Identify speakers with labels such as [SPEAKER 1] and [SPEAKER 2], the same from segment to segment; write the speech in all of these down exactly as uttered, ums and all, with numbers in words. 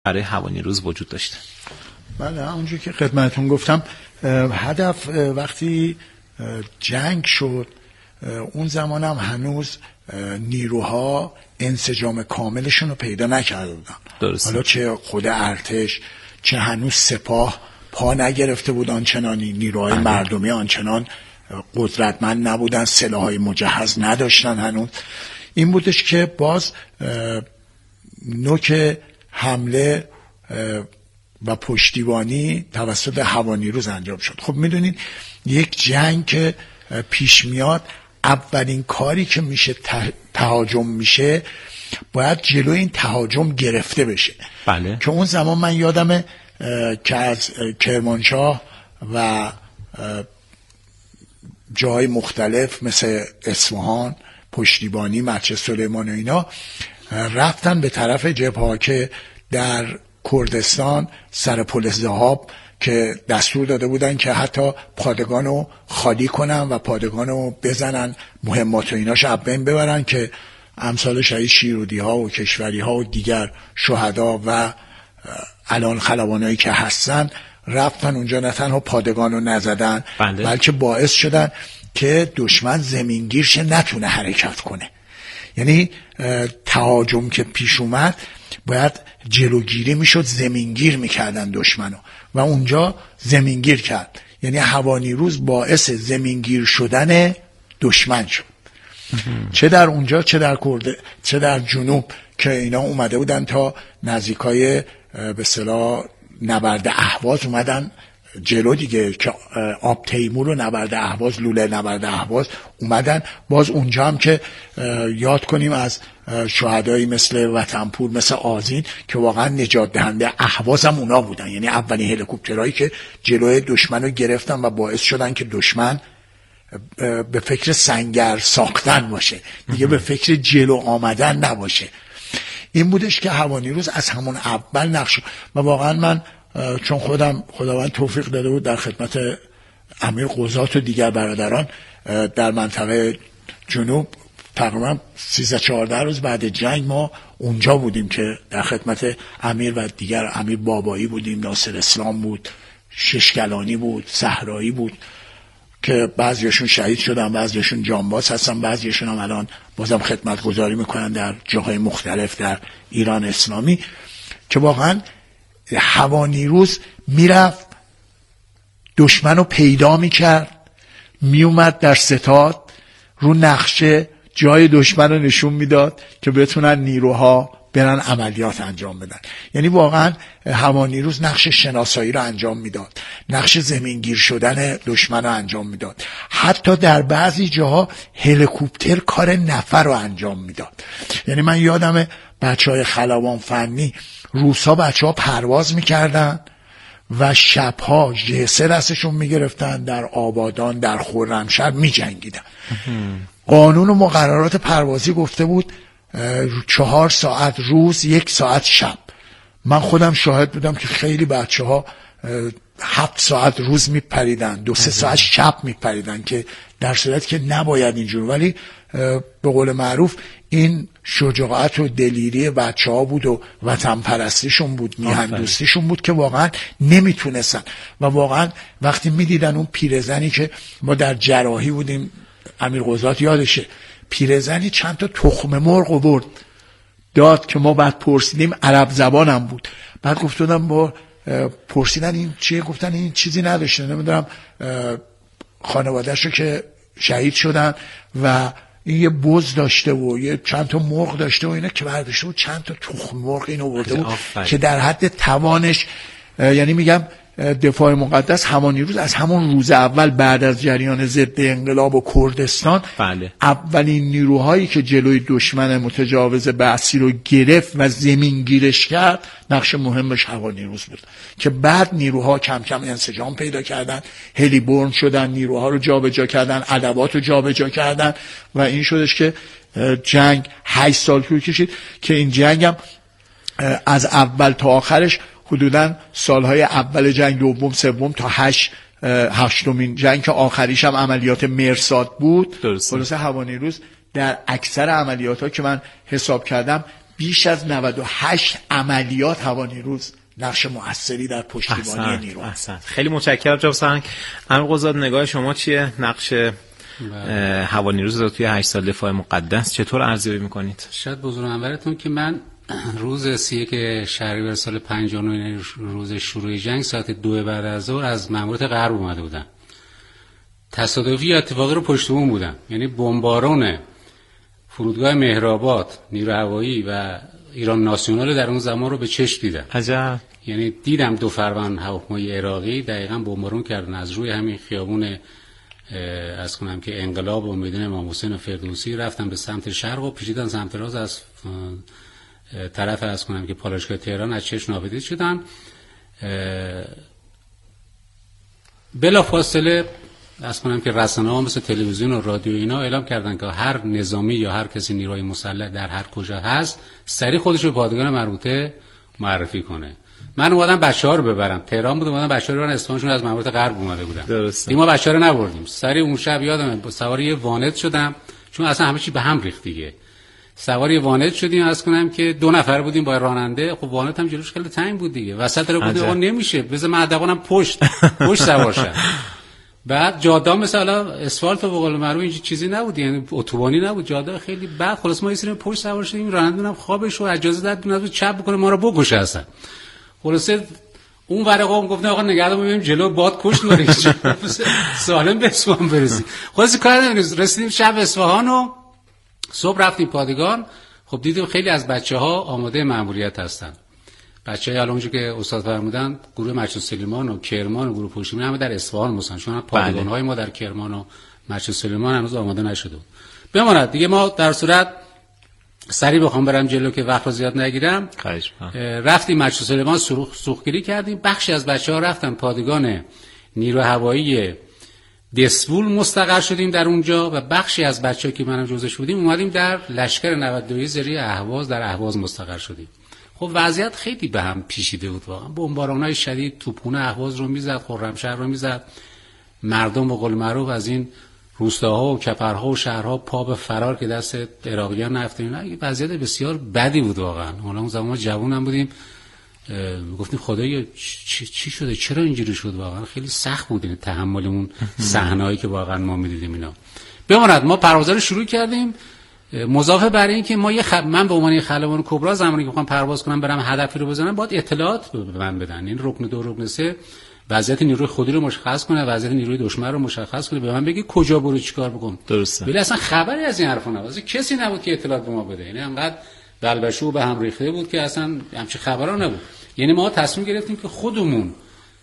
[SPEAKER 1] برای هوانیروز وجود داشته.
[SPEAKER 2] بله، همونجور که خدمتتون گفتم هدف وقتی جنگ شد اون زمان هم هنوز نیروها انسجام کاملشون رو پیدا نکرده بودن.
[SPEAKER 1] درسته.
[SPEAKER 2] حالا چه خود ارتش چه هنوز سپاه پا نگرفته بود آنچنانی، نیروهای
[SPEAKER 1] بله.
[SPEAKER 2] مردمی آنچنان قدرتمند نبودن، سلاحهای مجهز نداشتن هنوز. این بودش که باز نوک حمله و پشتیبانی توسط هوانیروز انجام شد. خب میدونید یک جنگ که پیش میاد اولین کاری که میشه تهاجم میشه باید جلوی این تهاجم گرفته بشه.
[SPEAKER 1] بله.
[SPEAKER 2] که اون زمان من یادمه که از کرمانشاه و جاهای مختلف مثل اصفهان، پشتیبانی، مسجد سلیمان و اینا رفتن به طرف جبهه‌ها که در کردستان سر پل ذهاب که دستور داده بودن که حتی پادگان رو خالی کنن و پادگان رو بزنن، مهمات و ایناش از بین ببرن که امثال شهید شیرودی ها و کشوری ها و دیگر شهدا و الان خلبانایی که هستن رفتن اونجا، نه تنها پادگان رو نزدن
[SPEAKER 1] بله.
[SPEAKER 2] بلکه باعث شدن که دشمن زمینگیرش نتونه حرکت کنه. یعنی تهاجم که پیش اومد باید جلوگیری میشد، زمینگیر میکردن دشمنو و اونجا زمینگیر کرد. یعنی هوانیروز باعث زمینگیر شدن دشمن شد. چه در اونجا چه در کرده چه در جنوب که اینا اومده بودن تا نزدیکای به اصطلاح نبرد اهواز اومدن جلو دیگه، که آب تیمور و نبرد اهواز، لوله نبرد اهواز اومدن. باز اونجا هم که یاد کنیم از شهدایی مثل وطنپور، مثل آذین که واقعا نجات دهنده اهواز هم اونا بودن. یعنی اولین هلیکوپترهایی که جلوی دشمن رو گرفتن و باعث شدن که دشمن به فکر سنگر ساختن باشه دیگه، به فکر جلو آمدن نباشه. این بودش که هوانیروز از همون اول نقش. و واقعا من چون خودم خداوند توفیق داده بود در خدمت امیر قضات و دیگر برادران در منطقه جنوب تقریبا سیزده چهارده روز بعد جنگ ما اونجا بودیم که در خدمت امیر و دیگر، امیر بابایی بودیم، ناصر اسلام بود، ششگلانی بود، صحرایی بود که بعضیشون شهید شدن، بعضیشون جانباز هستن، بعضیشون هم الان بازم خدمت گذاری میکنن در جاهای مختلف در ایران اسلامی. که واقعا هوانیروز میرفت دشمن رو پیدا میکرد، میومد در ستاد رو نقشه جای دشمن رو نشون میداد که بتونن نیروها برن عملیات انجام بدن. یعنی واقعا هوانیروز نقش شناسایی رو انجام میداد، نقش زمینگیر شدن دشمن رو انجام میداد، حتی در بعضی جاها هلیکوپتر کار نفر رو انجام میداد. یعنی من یادم بچه های خلبان فنی روسا بچه ها پرواز میکردن و شبها جسه دستشون میگرفتن، در آبادان در خرمشهر میجنگیدن. قانون و مقررات پروازی گفته بود چهار ساعت روز، یک ساعت شب. من خودم شاهد بودم که خیلی بچه ها هفت ساعت روز میپریدن، دو سه ساعت شب میپریدن که در صورت که نباید اینجور. ولی به قول معروف این شجاعت و دلیری بچه ها بود و وطن پرستیشون بود، میهن دوستیشون بود که واقعا نمیتونستن. و واقعا وقتی میدیدن اون پیرزنی که ما در جراحی بودیم، امیر قضات یادشه، پیرزنی چند تا تخم مرغ آورد داد که ما بعد پرسیدیم، عرب زبانم بود، بعد گفتم با پرسیدن این چیه، گفتن این چیزی نداشته، نمیدونم خانواده‌شو که شهید شدن و این یه بز داشته و یه چند تا مرغ داشته و اینا که برداشته و چند تا تخم مرغ اینو آورده بود که در حد توانش. یعنی میگم دفاع مقدس هوانیروز از همون روز اول بعد از جریان ضد انقلاب و کردستان
[SPEAKER 1] بله.
[SPEAKER 2] اولین نیروهایی که جلوی دشمن متجاوز بعثی رو گرفت و زمینگیرش کرد نقش مهمش هوانیروز بود. که بعد نیروها کم کم انسجام پیدا کردن، هلیبورن شدن، نیروها رو جابجا کردن، ادوات رو جابجا کردن و این شدش که جنگ هشت سال طول کشید. که این جنگ هم از اول تا آخرش حدوداً سالهای اول جنگ، دوم، سوم تا هشت هشتمین جنگ که آخریش هم عملیات مرصاد بود. خلاصه هوانیروز در اکثر عملیات‌ها که من حساب کردم بیش از نود و هشت عملیات هوانیروز نقش موثری در پشتیبانی نیرو.
[SPEAKER 1] احسنت. خیلی متشکرم جناب سرهنگ. امیر قضات، نگاه شما چیه؟ نقش هوانیروز رو توی هشت سال دفاع مقدس چطور ارزیابی میکنید؟
[SPEAKER 3] شاید بزرگ انورتون که من روز سی و یک شهریور سال پنجاه و نه، روز شروع جنگ، ساعت دو بعد از ظهر از ماموریت غرب اومده بودم. تصادفی یا اتفاقی رو پشت بوم بودم، یعنی بمباران فرودگاه مهرآباد نیرو هوایی و ایران ناسیونال در اون زمان رو به چشم دیدم.
[SPEAKER 1] عجب.
[SPEAKER 3] یعنی دیدم دو فروند هواپیمای عراقی دقیقاً بمبارون کردن از روی همین خیابون از کنم که انقلاب و میدان امام حسین و فردوسی، رفتن به سمت شرق و پیچیدن سمت راست از طرف از کنم که پالایشگاه تهران از چشم ناپدید شدن. بلا فاصله از کنم که رسانه‌ها مثل تلویزیون و رادیو اینا اعلام کردن که هر نظامی یا هر کسی نیروی مسلح در هر کجا هست سریع خودش رو به پادگان مربوطه معرفی کنه. من اومدم بچه‌ها رو ببرم تهران بود، اومدم بچه‌ها رو ببرم اصفهانشون از ماموریت غرب اومده بودن.
[SPEAKER 1] درسته.
[SPEAKER 3] ما بچه‌ها رو نبردیم. سریع اون شب یادمه سوار یه وانت شدم، چون اصلا همه چی به هم ریخت دیگه. سوار یه وانت شدیم، از کنم که دو نفر بودیم با راننده. خب وانت هم جلوش خیلی تنگ بود دیگه، وسط رو بود، اون نمیشه، بذار من حداقلم پشت پشت سوار شم. بعد جاده مثلا اسفالت و به قول معروف این چیزی نبود، یعنی اتوبانی نبود، جاده خیلی بعد خلاص ما یه پشت سوار شدیم. راننده هم خوابش رو اجازه داد دونه چپ بکنه ما رو بکشه اصلا. خلاصه اون ورقا گفتن آقا نگهدار ببینیم جلو باد کش نره سالم به اصفهان برسیم. خلاص کار نمی‌کنیم، رسیدیم شب اصفهان و صبح رفتیم پادگان. خب دیدیم خیلی از بچه‌ها آماده مأموریت هستن. بچه‌ها الان اونجا که استاد فرمودن گروه مجلس سلیمان و کرمان و گروه پشتیبانی همه در اصفهان هستن، چون پادگان‌های ما در کرمان و مجلس سلیمان هنوز آماده نشده بود. بماند دیگه ما در صورت سریع بخوام برم جلو که وقت رو زیاد نگیرم، رفتیم مجلس سلیمان سوختگیری کردیم. بخشی از بچه‌ها رفتن پادگان نیرو هوایی دسفول مستقر شدیم در اونجا و بخشی از بچه‌ها که منم جزش بودیم اومدیم در لشکر نود و دو زری اهواز در اهواز مستقر شدیم. خب وضعیت خیلی به هم پیچیده بود واقعا. بمباران‌های شدید توپونه اهواز رو میزد، خرمشهر رو میزد. مردم به قول معروف از این روستاها و کپرها و شهرها پا به فرار که دست عراقیان نرفته. اینا وضعیت بسیار بدی بود واقعا. حالا اون زمان ما جوونم بودیم، گفتیم خدایا چی, چی شده، چرا اینجوری شد؟ واقعا خیلی سخت بود این تحملمون صحنه‌ای که واقعا ما می‌دیدیم. اینا بماند ما پروازا رو شروع کردیم. مضافه بر این که ما یه خب... من به عنوان خلبان کبرا زمانی که می‌خوام پرواز کنم برم هدفی رو بزنم باید اطلاعات به من بدن. این رکن دو رکن سه وضعیت نیروی خودی رو مشخص کنه، وضعیت نیروی دشمن رو مشخص کنه، به من بگی کجا برو چیکار بکن.
[SPEAKER 1] درسته.
[SPEAKER 3] ولی اصلا خبری از این حرفا نبود، کسی نبود که اطلاعات به ما بده. یعنی انقدر بلبشو به هم ریخته بود که اصلا همچین خبرا نبود. یعنی ما تصمیم گرفتیم که خودمون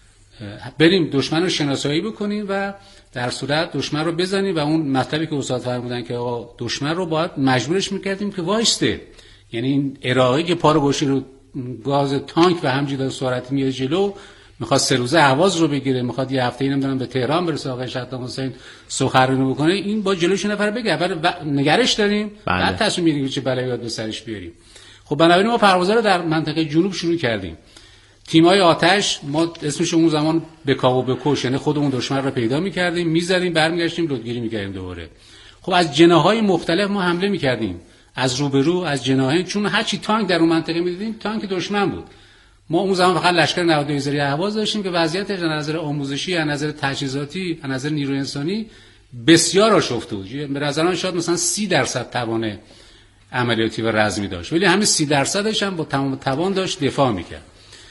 [SPEAKER 3] بریم دشمن رو شناسایی بکنیم و در صورت دشمن رو بزنیم و اون مطلبی که استاد فرمودن که آقا دشمن رو باید مجبورش می‌کردیم که وایسته. یعنی این عراقی که پا رو گوشی رو گاز تانک و همینجوری سرعت میاد جلو، میخواد سه روزه اهواز رو بگیره، میخواد یه هفته نمیدونم به تهران برسه، آقای شهاب حسین سخنرانی بکنه، این با جلوش نفر بگه اول نگرش داریم
[SPEAKER 1] بله.
[SPEAKER 3] بعد تصمیم میگیریم چه بلایی به سرش بیاریم. خب بنابراین ما پروازا رو در منطقه جنوب شروع کردیم. تیم‌های آتش ما اسمش اون زمان بکاو و بکش، یعنی خودمون دشمن رو پیدا می‌کردیم، می‌زدیم، برمیگشتیم، لودگیری می‌کردیم دوباره. خب از جناح‌های مختلف ما حمله می‌کردیم، از روبرو، از جناحین، چون هر چی تانک در اون منطقه می‌دیدیم تانک دشمن بود. ما اون زمان فقط لشکر نود و دو زری اهواز داشتیم که وضعیت از نظر آموزشی، از نظر تجهیزاتی، از نظر نیروی انسانی بسیار آشفته بود. به نظر من شاید مثلا سی درصد توان عملیاتی و رزمی داشت، ولی همین سی درصدش هم با تمام توان داشت دفاع می‌کرد.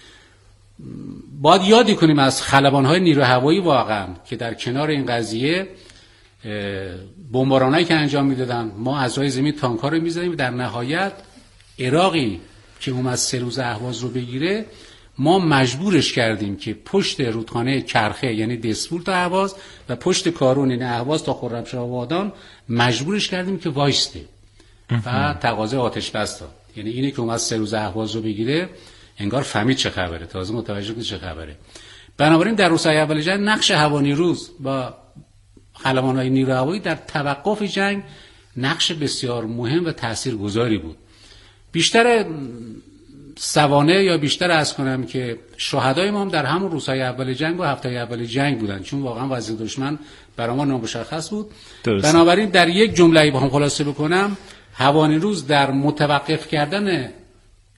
[SPEAKER 3] باید یادی کنیم از خلبان‌های نیروی هوایی واقعا که در کنار این قضیه بمبارانایی که انجام میدادن، ما از راه زمین تانک‌ها رو می‌زدیم. در نهایت عراقی که اومد سه روز اهواز رو بگیره، ما مجبورش کردیم که پشت رودخانه کرخه یعنی دسفول تا اهواز و پشت کارون یعنی اهواز تا خرمشهر و وادان مجبورش کردیم که وایسته و تقاضای آتش بس داد. یعنی اینه که اومد سه روز اهواز رو بگیره انگار فهمید چه خبره، تازه متوجه شد چه خبره. بنابراین در روزهای اول جنگ نقش هوانیروز با خلبان‌های نیروی هوایی در توقف جنگ نقش بسیار مهم و تاثیرگذاری بود. بیشتر سوانه یا بیشتر از کنم که شهدای ما هم در همون روزهای اول جنگ و هفته‌های اول جنگ بودن، چون واقعا وضعیت دشمن برای ما نامشخص بود. درسته. بنابراین در یک جمله بخوام خلاصه بکنم، هوانیروز در متوقف کردن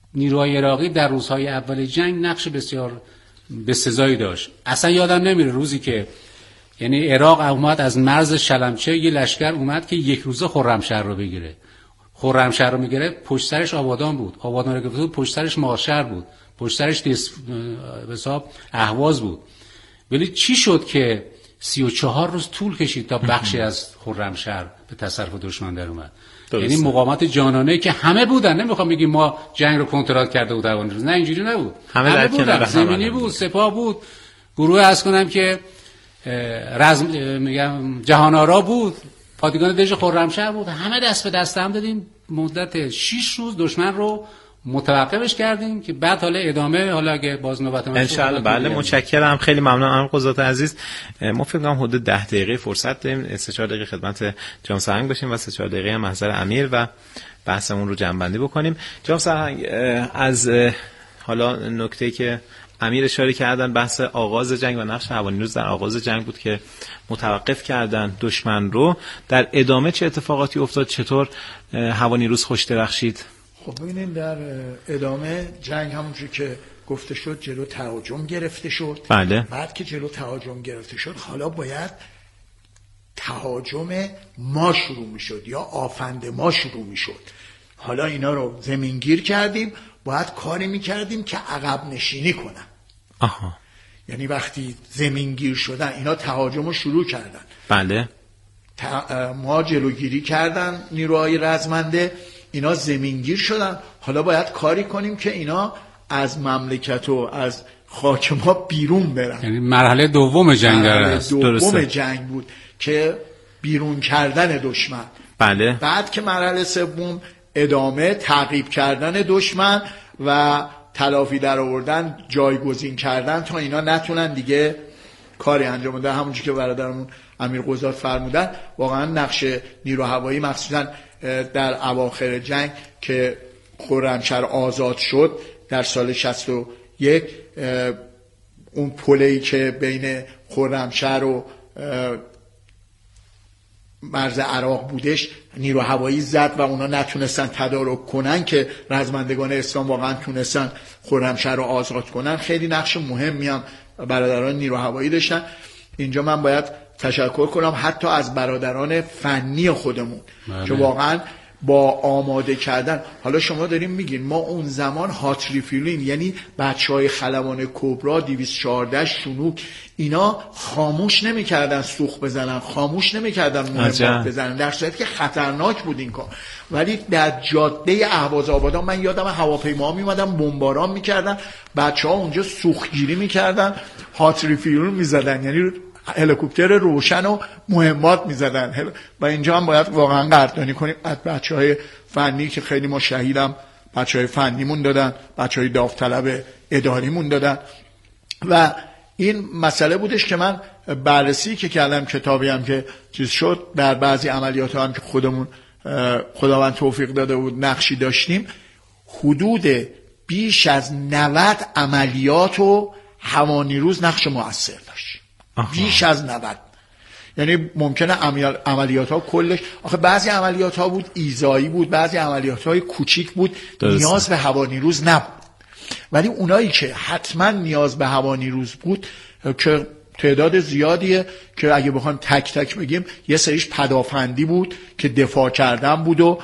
[SPEAKER 3] نیروهای عراقی در روزهای اول جنگ نقش بسیار بسزایی داشت. اصلا یادم نمیره روزی که یعنی عراق اومد از مرز شلمچه یه لشکر اومد که یک روزه خرمشهر رو بگیره. خرمشهر رو میگیره، پشت سرش آبادان بود. آبادان رو گرفته بود، پشت سرش مارشهر بود. پشت سرش دس... به حساب اهواز بود. ولی چی شد که سی و چهار روز طول کشید تا بخشی از خرمشهر به تصرف دشمن در اومد؟ یعنی مقاومت جانانه که همه بودن. نمیخوام بگیم ما جنگ رو کنترل کرده بود اوان روز، نه اینجوری نبود.
[SPEAKER 1] همه, همه
[SPEAKER 3] بودن، زمینی بود، سپاه بود، گروه از کنم که رزم میگم جهان‌آرا بود، پادگان دژ خرمشهر بود. همه دست به دست هم دادیم، مدت شش روز دشمن رو متوقفش کردیم که بعد حالا ادامه، حالا اگه باز نوبت ما
[SPEAKER 1] ان شاء الله. بله متشکرم، خیلی ممنون عمو قضات عزیز. ما فکر کنم حدود ده دقیقه فرصت داریم، سه چهار دقیقه خدمت جناب سرهنگ باشیم و سه چهار دقیقه هم محضر امیر و بحثمون رو جمع‌بندی بکنیم. جناب سرهنگ، از حالا نکته‌ای که امیر اشاره کردن بحث آغاز جنگ و نقش هوانیروز در آغاز جنگ بود که متوقف کردن دشمن رو، در ادامه چه اتفاقاتی افتاد؟ چطور هوانیروز خوش درخشید؟
[SPEAKER 2] خب ببینید در ادامه جنگ همونجوری که گفته شد جلو تهاجم گرفته شد.
[SPEAKER 1] بله.
[SPEAKER 2] بعد که جلو تهاجم گرفته شد حالا باید تهاجم ما شروع می شد یا آفند ما شروع می شد. حالا اینا رو زمینگیر کردیم، باید کاری می کردیم که عقب نشینی کنن.
[SPEAKER 1] آها.
[SPEAKER 2] یعنی وقتی زمینگیر شدن اینا تهاجم رو شروع کردن.
[SPEAKER 1] بله.
[SPEAKER 2] ما جلوگیری کردن نیروهای رزمنده، اینا زمینگیر شدن. حالا باید کاری کنیم که اینا از مملکت و از خاک ما بیرون برن.
[SPEAKER 3] یعنی مرحله دوم جنگ
[SPEAKER 2] است. دوم جنگ بود که بیرون کردن دشمن.
[SPEAKER 1] بله.
[SPEAKER 2] بعد که مرحله سوم ادامه تعقیب کردن دشمن و تلافی در آوردن، جایگزین کردن تا اینا نتونن دیگه کاری انجام بدن. همونجوری که برادرمون امیر قضات فرمودن، واقعا نقش نیرو هوایی مخصوصا در اواخر جنگ که خرمشهر آزاد شد در سال شصت و یک، اون پله‌ای که بین خرمشهر و مرز عراق بودش نیرو هوایی زد و اونا نتونستن تدارک کنن که رزمندگان اسلام واقعا تونستن خرمشهر رو آزاد کنن. خیلی نقش مهمی هم برادران نیرو هوایی داشتن. اینجا من باید تشکر کنم حتی از برادران فنی خودمون بله. که واقعا با آماده کردن، حالا شما داریم میگین ما اون زمان هات ریفیلینگ، یعنی بچهای خلبان کبرا دویست و چهارده شنوک، اینا خاموش نمیکردن سوخت بزنن، خاموش نمیکردن مهمات بزنن، در صورتی که خطرناک بود این کار. ولی در جاده اهواز آبادان من یادم هواپیما میومدن بمباران میکردن، بچه‌ها اونجا سوختگیری میکردن، هات ریفیلینگ میزدن، یعنی هلیکوپتر روشن و مهمات میزدن. و اینجا هم باید واقعا قدردانی کنیم از بچهای فنی که خیلی ما شهیدم بچهای فنیمون دادن، بچهای داوطلب اداریمون دادن. و این مسئله بودش که من بررسی که کردم، کتابی هم که چیز شد، در بعضی عملیات هم که خودمون خداوند توفیق داده بود نقشی داشتیم، حدود بیش از نود عملیات و هوانیروز نقش مؤثر داشت. آها. بیش از نود. یعنی ممکنه عملیات ها کلش، آخه بعضی عملیات ها بود ایزایی بود، بعضی عملیات های کوچیک بود، درسته. نیاز به هوانیروز نبود. ولی اونایی که حتما نیاز به هوانیروز بود که تعداد زیادیه که اگه بخوایم تک تک بگیم، یه سریش پدافندی بود که دفاع کردن بود و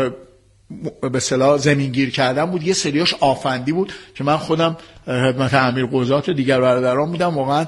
[SPEAKER 2] به اصطلاح زمینگیر کردن بود، یه سریاش آفندی بود که من خودم خدمت امیر قضات و دیگر برادران بودم، واقعا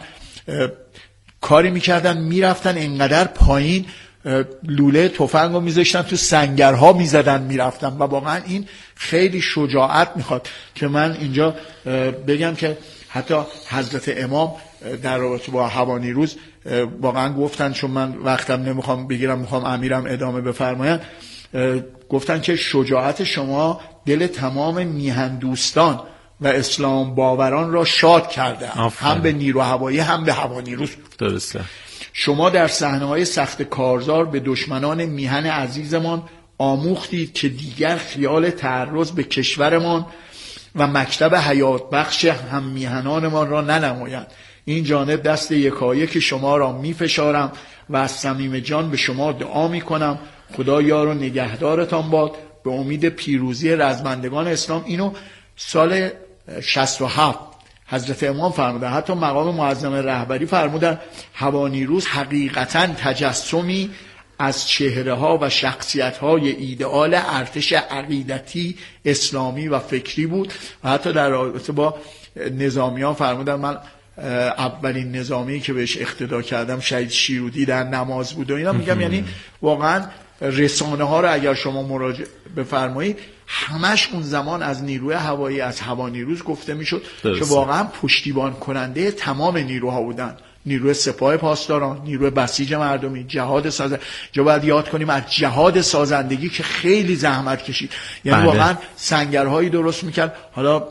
[SPEAKER 2] کاری میکردن میرفتن اینقدر پایین لوله تفنگ رو میذاشتن تو سنگرها میزدن میرفتن. و واقعا این خیلی شجاعت میخواد که من اینجا بگم که حتی حضرت امام در رابطه با هوانیروز واقعا گفتن، چون من وقتم نمیخوام بگیرم میخوام امیرم ادامه بفرماین، گفتن که شجاعت شما دل تمام میهن دوستان و اسلام باوران را شاد کرده، هم به نیرو هوایی هم به هوانیروز.
[SPEAKER 1] درسته.
[SPEAKER 2] شما در صحنه‌های سخت کارزار به دشمنان میهن عزیزمان آموختید که دیگر خیال تعرض به کشورمان و مکتب حیات بخش هم میهنانمان را ننمایند. این جانب دست یکایک شما را میفشارم و از صمیم جان به شما دعا میکنم خدا یار و نگهدارتان باد به امید پیروزی رزمندگان اسلام. اینو سال شصت و هفت حضرت امام فرمودن، حتی مقام معظم رهبری فرمودن هوانیروز حقیقتا تجسمی از چهره ها و شخصیت های ایدئال ارتش عقیدتی اسلامی و فکری بود. و حتی در رابطه با نظامیان فرمودن من اولین نظامی که بهش اقتدا کردم شهید شیرودی در نماز بود و اینا. میگم یعنی واقعا رسانه ها رو اگر شما مراجعه بفرمایید همش اون زمان از نیروی هوایی، از هوانیروز گفته میشد که واقعا پشتیبان کننده تمام نیروها بودن. نیروی سپاه پاسداران، نیروی بسیج مردمی، جهاد ساز. جا باید یاد کنیم از جهاد سازندگی که خیلی زحمت کشید، یعنی بله. واقعا سنگرهایی درست میکرد. حالا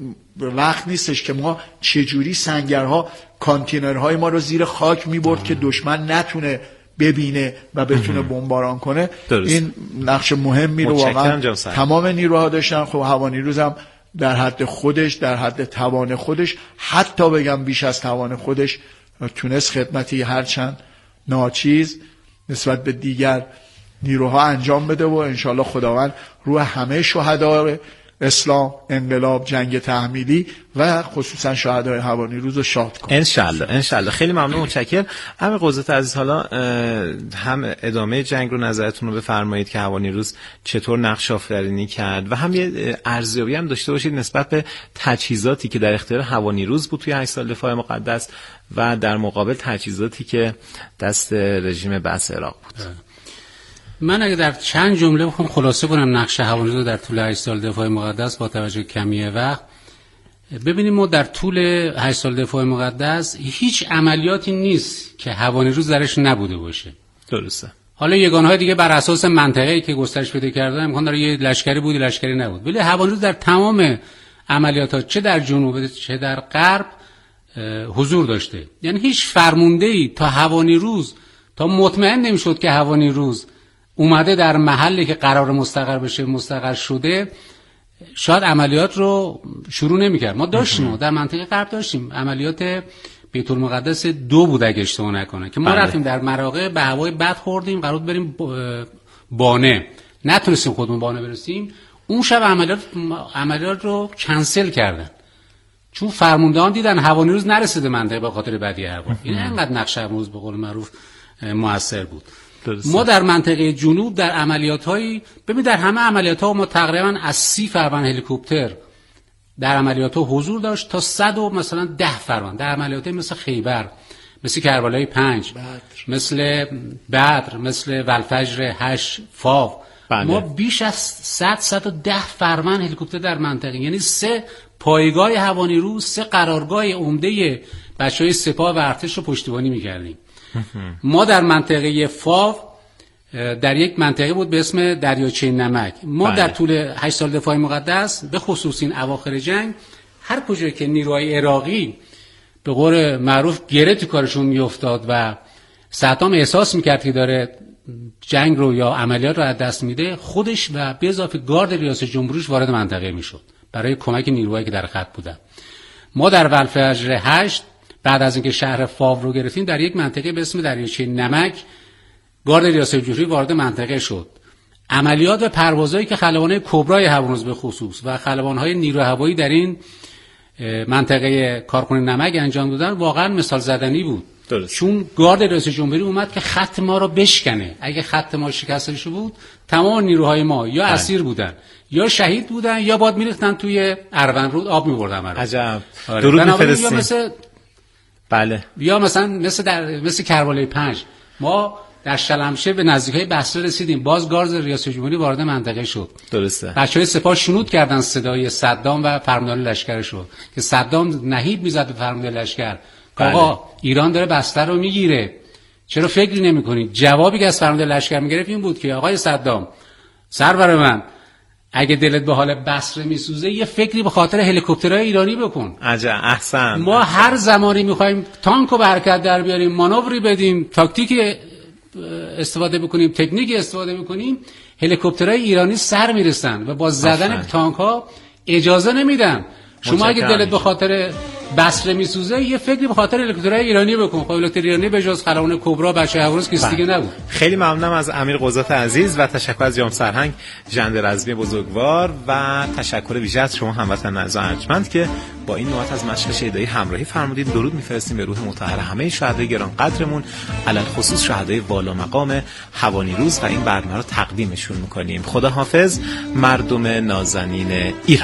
[SPEAKER 2] وقت نیستش که ما چجوری سنگرها کانتینرهای ما رو زیر خاک میبرد که دشمن نتونه ببینه و بتونه بمباران کنه. درست. این نقش مهمی رو واقعا تمام نیروها داشتن. خب هوانیروز هم در حد خودش، در حد توان خودش، حتی بگم بیش از توان خودش تونست خدمتی هرچند ناچیز نسبت به دیگر نیروها انجام بده و انشالله خداوند روح همه شهدای اسلام، انقلاب، جنگ تحمیلی و خصوصا شهدای هوانیروز رو شاد کنه.
[SPEAKER 1] انشالله انشالله. خیلی ممنون، متشکرم. همه قضات عزیز، حالا هم ادامه جنگ رو نظرتون رو بفرمایید که هوانیروز چطور نقش آفرینی کرد و هم یه ارزیابی هم داشته باشید نسبت به تجهیزاتی که در اختیار هوانیروز بود توی هشت سال دفاع مقدس و در مقابل تجهیزاتی که دست رژیم بعث عراق بود.
[SPEAKER 3] من اگه در چند جمله بخوام خلاصه کنم نقش هوانیروز رو در طول هشت سال دفاع مقدس با توجه کمی وقت، ببینیم ما در طول هشت سال دفاع مقدس هیچ عملیاتی نیست که هوانیروز درش نبوده باشه.
[SPEAKER 1] درسته.
[SPEAKER 3] حالا یگانهای دیگه بر اساس منطقه‌ای که گسترش پیدا کردن امکان داره یه لشکری بود لشکری نبود، ولی هوانیروز در تمام عملیات‌ها چه در جنوب چه در غرب حضور داشته. یعنی هیچ فرمانده‌ای تا هوانیروز تا مطمئن نمی‌شد که هوانیروز اومده در محلی که قرار مستقر بشه مستقر شده شاید عملیات رو شروع نمی‌کرد. ما داشتیم در منطقه غرب داشتیم عملیات بیت المقدس دو بود اگه اشتباه نکنه که ما بله. رفتیم در مراغه به هوای بد خوردیم، قرار بریم بانه، نتونستیم خودمون بانه برسیم. اون شب عملیات عملیات رو کنسل کردن چون فرماندهان دیدن هوانیروز نرسیده منطقه به خاطر بدی هوا. این انقدر نقش هوانیروز به قول معروف موثر بود. درسته. ما در منطقه جنوب در عملیات‌های ببین در همه عملیات‌ها ما تقریبا از سی فرمان هلیکوپتر در عملیات‌ها حضور داشت تا صد و مثلا ده فرمان در عملیات‌های مثل خیبر، مثل کربلای پنج، بدر. مثل بدر، مثل والفجر هشت، فاو. بله. ما بیش از صد صد و ده فرمان هلیکوپتر در منطقه، یعنی سه پایگاه هوانیروز، سه قرارگاه عمده بچهای سپاه و ارتش رو پشتیبانی می‌کردیم. ما در منطقه فاو در یک منطقه بود به اسم دریاچه نمک. ما بله. در طول هشت سال دفاع مقدس به خصوص این اواخر جنگ هر کجا که نیروهای عراقی به قول معروف گره تو کارشون میافتاد و صدام احساس میکرد که داره جنگ رو یا عملیات رو از دست میده، خودش و به اضافه گارد ریاست جمهوریش وارد منطقه میشد برای کمک نیروهایی که در خط بودن. ما در والفجر هشت بعد از اینکه شهر فاو رو گرفتیم در یک منطقه به اسم دریاچه نمک گارد ریاست جمهوری وارد منطقه شد. عملیات و پروازهایی که خلبان‌های کبرای هوانیروز به خصوص و خلبان‌های نیروی هوایی در این منطقه کارخونه نمک انجام دادن واقعا مثال زدنی بود. درست. چون گارد ریاست جمهوری اومد که خط ما رو بشکنه. اگه خط ما شکسته شده بود تمام نیروهای ما یا اسیر بودن یا شهید بودن یا باد میریختن توی اروند رود آب می‌بردن.
[SPEAKER 1] عجب. درود می‌فرستیم.
[SPEAKER 3] مثل بله. یا مثلا مثل در مثل کربلای پنج ما در شلمشه به نزدیکای بصره رسیدیم، باز گارد ریاست جمهوری وارد منطقه شد. درسته. بچهای سپاه شنود کردن صدای صدام و فرماندهان لشکرش رو که صدام نهیب میزد به فرمانده لشکر که بله. آقا ایران داره بستر رو میگیره، چرا فکری نمی‌کنید؟ جوابی که از فرمانده لشکر میگرفت این بود که آقای صدام سرور من اگه دلت به حال بصره میسوزه یه فکری به خاطر هلیکوپترهای ایرانی بکن.
[SPEAKER 1] عجب. احسن.
[SPEAKER 3] ما احسن. هر زمانی میخوایم تانکو به حرکت در بیاریم، مانوری بدیم، تاکتیکی استفاده بکنیم، تکنیکی استفاده بکنیم، هلیکوپترهای ایرانی سر میرسن و با زدن تانک ها اجازه نمیدن. شما اگه دلت به خاطر بصره میسوزه یه فکری به خاطر الکترای ایرانی بکن. خب الکترای ایرانی به جز خلبان کبرا بچه حواس کسی دیگه نبود.
[SPEAKER 1] خیلی ممنونم از امیر قضات عزیز و تشکر از جام سرهنگ ژنده رزمی بزرگوار و تشکر ویژه از شما هموطنان عزیز و ارجمند که با این نوبت از مشق شهیدایی همراهی فرمودید. درود میفرستیم به روح مطهر همه شهدای گران قدرمون، علل خصوص شهدای والا مقام هوانیروز و این برنامه رو تقدیمشون میکنیم. خدا حافظ مردم نازنین ایران.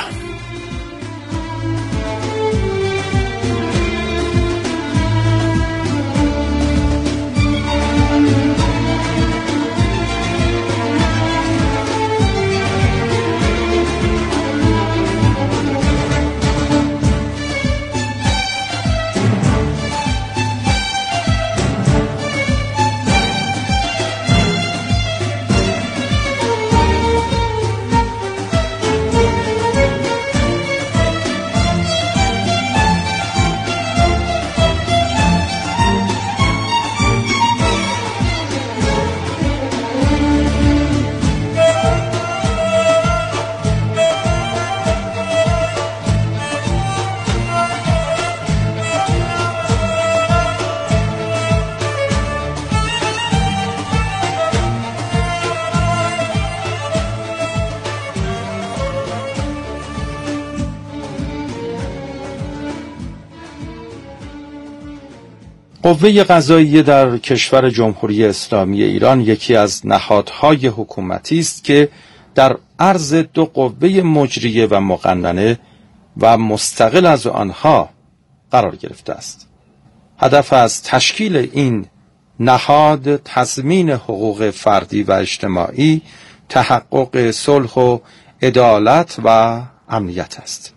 [SPEAKER 4] قوه قضاییه در کشور جمهوری اسلامی ایران یکی از نهادهای حکومتی است که در عرض دو قوه مجریه و مقننه و مستقل از آنها قرار گرفته است. هدف از تشکیل این نهاد تضمین حقوق فردی و اجتماعی، تحقق صلح و عدالت و امنیت است.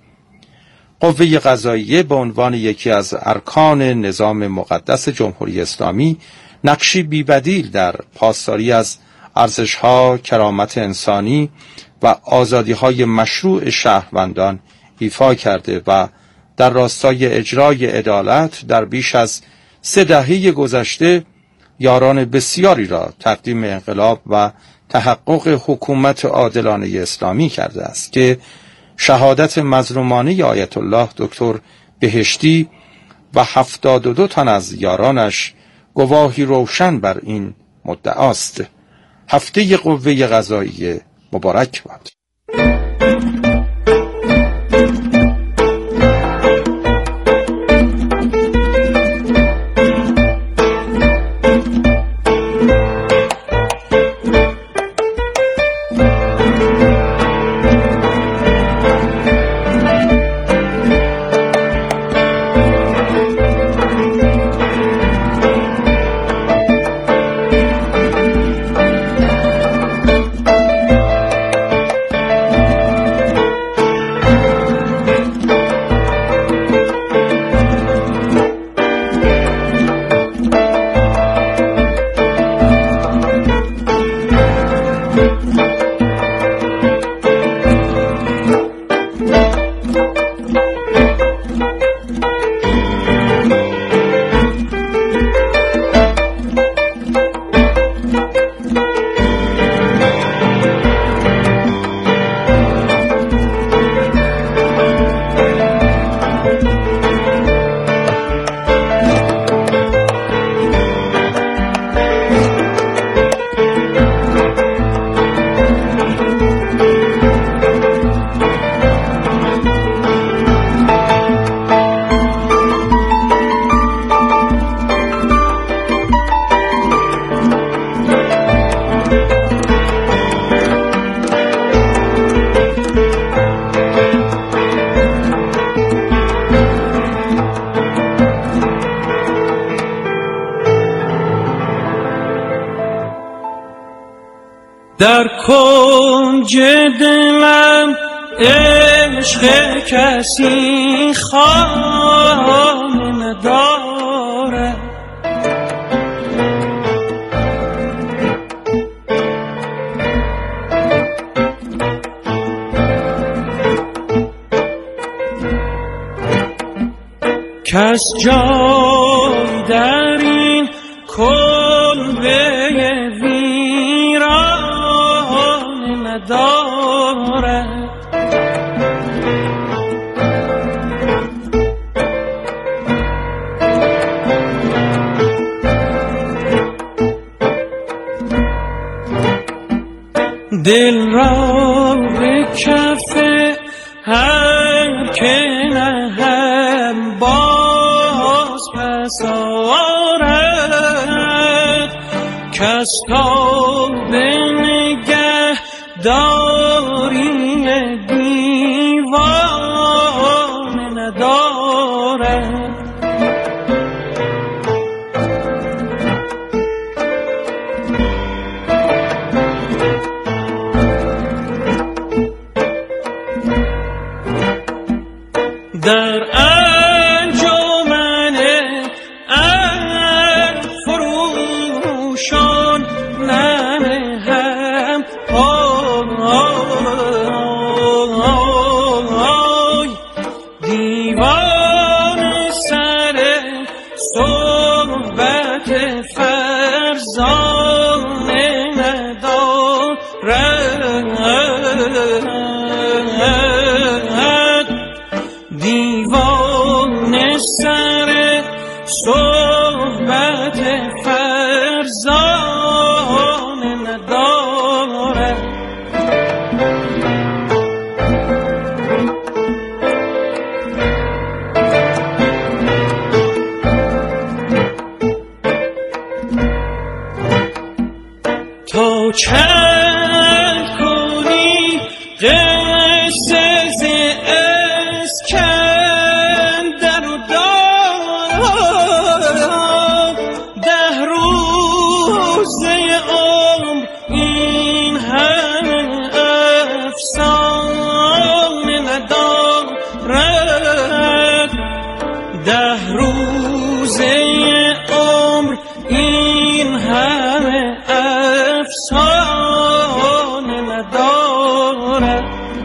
[SPEAKER 4] قوه قضاییه به عنوان یکی از ارکان نظام مقدس جمهوری اسلامی نقشی بی‌بدیل در پاسداری از ارزش‌ها، کرامت انسانی و آزادی‌های مشروع شهروندان ایفا کرده و در راستای اجرای عدالت در بیش از سه دهه گذشته یاران بسیاری را تقدیم انقلاب و تحقق حکومت عادلانه اسلامی کرده است که شهادت مظلومانه آیت الله دکتر بهشتی و هفتاد و دو تن از یارانش گواهی روشن بر این مدعاست. هفته قوه قضاییه مبارک باد.
[SPEAKER 5] در کنج دلم عشق کسی خانه نداره، کس جای در این کلبه ویران ندارد. دل را به کف هر که نه هم باز پس آرد کس تا به نگه داری دیوان ندارد در انجمن افروشان ننهم پای دیوان سر صحبت فرزان ندارد دیوان سر صحبت فرزان ندارد تا چند کنی قصه ز اسکندر و داد ده روزه عمر این همه افسانه ندارد ده روزه عمر این همه افسانه ندارد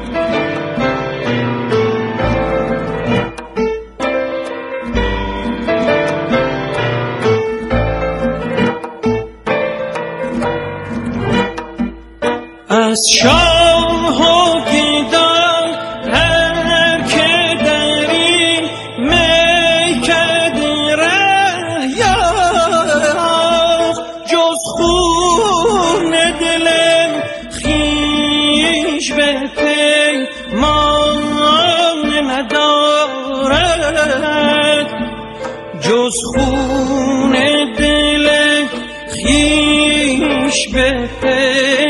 [SPEAKER 5] از شاه و گدای هر که در این میکده ره یافت جز خون دل خویش به پیمان ندارد جز خون دل خویش به پیمان